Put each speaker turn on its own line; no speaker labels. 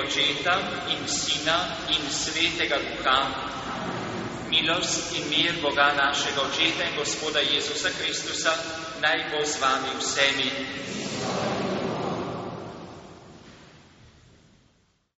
Očeta in Sina in Svetega Duha. Milost in mir Boga našega Očeta in Gospoda Jezusa Kristusa naj bo z vami vsemi.